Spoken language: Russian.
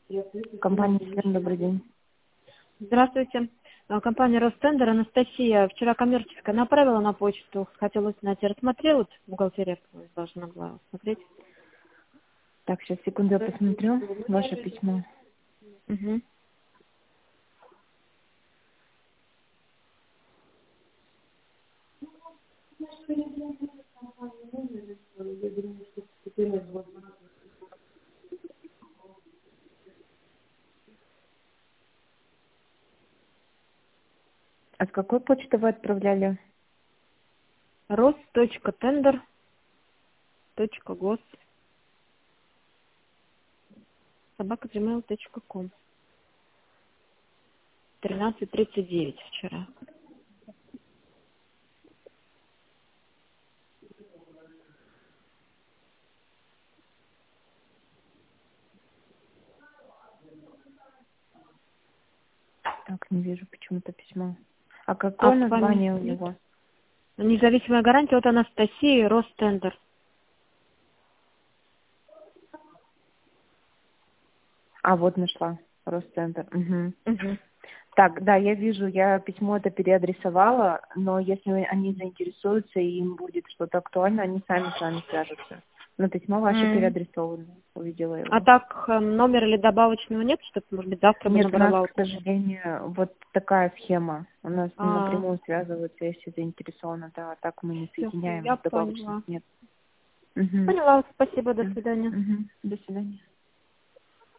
Компания «Селен», добрый день. Здравствуйте. Компания «Ростендер», Анастасия. Вчера коммерческая направила на почту. Хотела узнать, рассмотрела, вот бухгалтерия должна была смотреть. Так, сейчас, секунду, я посмотрю ваше письмо. Угу. А с какой почты вы отправляли? rost.tender.gos@gmail.com. 13:39 вчера. Так, не вижу почему-то письмо. А какое с вами название у нет? него? Независимая гарантия от Анастасии, Ростендер. А, вот нашла. Росцентр. Угу. Угу. Так, да, я вижу, я письмо это переадресовала, но если они заинтересуются и им будет что-то актуально, они сами с вами свяжутся. Но письмо ваше переадресовано. Увидела А его. так, номера или добавочного нет, чтобы, может быть, завтра бы Нет, у нас, набрала? к сожалению, вот такая схема. У нас А, напрямую связываются, если заинтересованы, да, а так мы не все, соединяем, я добавочных поняла. нет. Угу. Поняла, спасибо, до Все. свидания. Угу. До свидания.